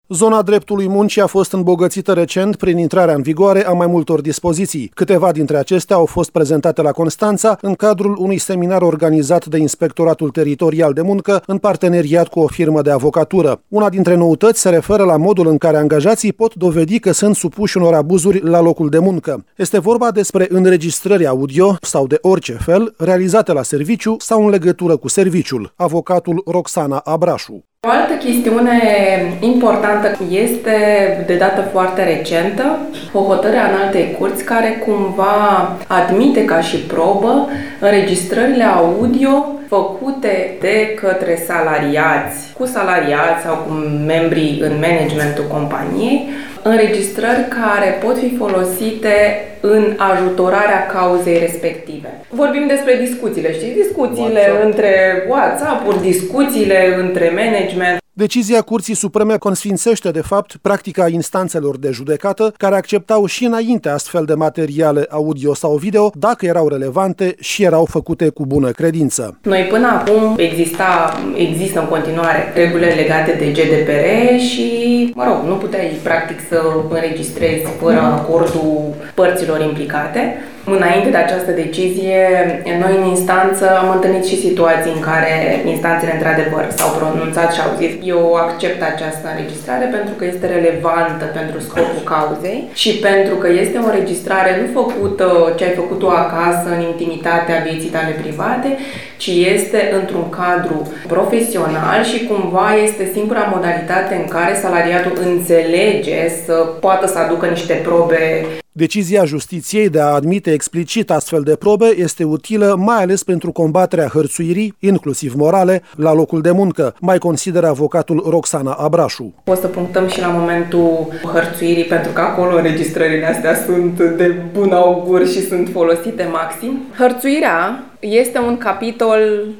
Zona dreptului muncii a fost îmbogățită recent prin intrarea în vigoare a mai multor dispoziții. Câteva dintre acestea au fost prezentate la Constanța în cadrul unui seminar organizat de Inspectoratul Teritorial de Muncă în parteneriat cu o firmă de avocatură. Una dintre noutăți se referă la modul în care angajații pot dovedi că sunt supuși unor abuzuri la locul de muncă. Este vorba despre înregistrări audio sau de orice fel, realizate la serviciu sau în legătură cu serviciul. Avocatul Roxana Abrașu. O altă chestiune importantă este de dată foarte recentă, o hotărâre a Înaltei Curți care cumva admite ca și probă înregistrările audio făcute de către salariați, cu salariați sau cu membrii în managementul companiei, înregistrări care pot fi folosite în ajutorarea cauzei respective. Vorbim despre discuțiile, discuțiile între WhatsApp-uri, discuțiile între management. Decizia Curții Supreme consfințește, de fapt, practica instanțelor de judecată, care acceptau și înainte astfel de materiale audio sau video, dacă erau relevante și erau făcute cu bună credință. Noi până acum există în continuare regulile legate de GDPR și, nu puteai practic să înregistrezi fără acordul părților implicate. Înainte de această decizie, noi în instanță am întâlnit și situații în care instanțele într-adevăr s-au pronunțat și au zis eu accept această înregistrare pentru că este relevantă pentru scopul cauzei și pentru că este o înregistrare nu făcută ce ai făcut-o acasă în intimitatea vieții tale private, ci este într-un cadru profesional și cumva este singura modalitate în care salariatul înțelege să poată să aducă niște probe. Decizia Justiției de a admite explicit astfel de probe este utilă mai ales pentru combaterea hărțuirii, inclusiv morale, la locul de muncă, mai consideră avocatul Roxana Abrașu. O să punctăm și la momentul hărțuirii, pentru că acolo înregistrările astea sunt de bun augur și sunt folosite maxim. Hărțuirea este un capitol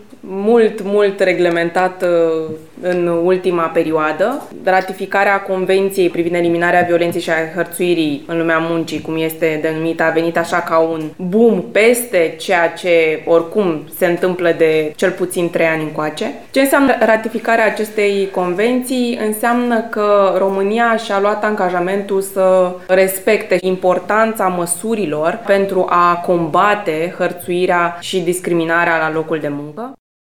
mult reglementat în ultima perioadă. Ratificarea Convenției privind eliminarea violenței și a hărțuirii în lumea muncii, cum este denumită, a venit așa ca un boom peste ceea ce oricum se întâmplă de cel puțin 3 ani încoace. Ce înseamnă ratificarea acestei convenții? Înseamnă că România și-a luat angajamentul să respecte importanța măsurilor pentru a combate hărțuirea și discriminarea la locul de muncă.